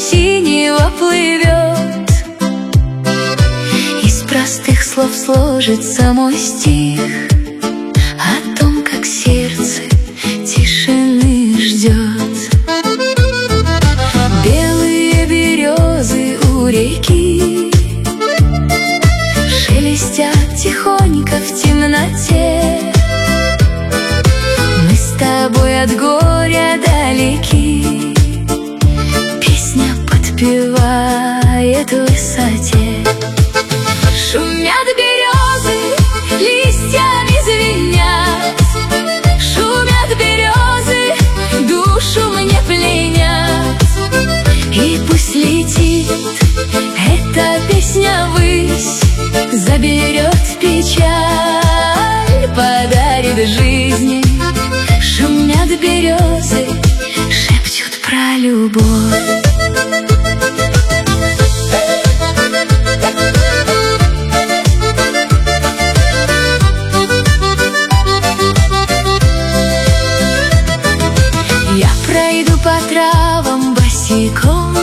синего плывет. Из простых слов сложится мой стих о том, как сердце тишины ждет. Белые березы у реки шелестят тихонько в темноте. Мы с тобой от горя далеки, песня подпевает в высоте. Шумят березы, листьями звенят, шумят березы, душу мне пленят. И пусть летит эта песня ввысь, заберет печаль, подарит жизни. Шумят березы, шепчут про любовь. Я пройду по травам босиком,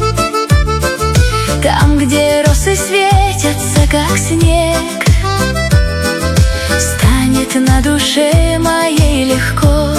там, где росы светятся, как снег. Станет на душе моей легко,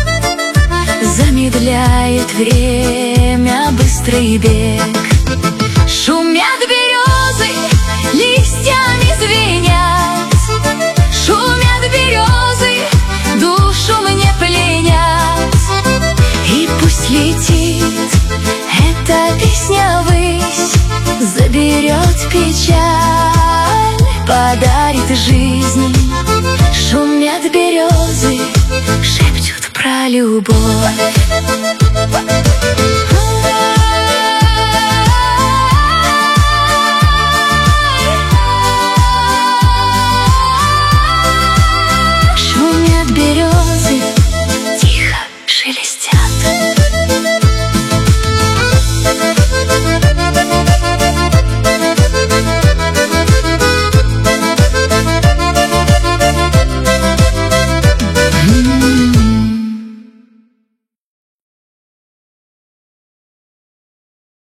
замедляет время быстрый бег. Шумят березы, листьями звенят, шумят березы, душу мне пленят. И пусть летит эта песня ввысь, заберет печаль, подарит жизни. Шумят березы, шепчут про любовь.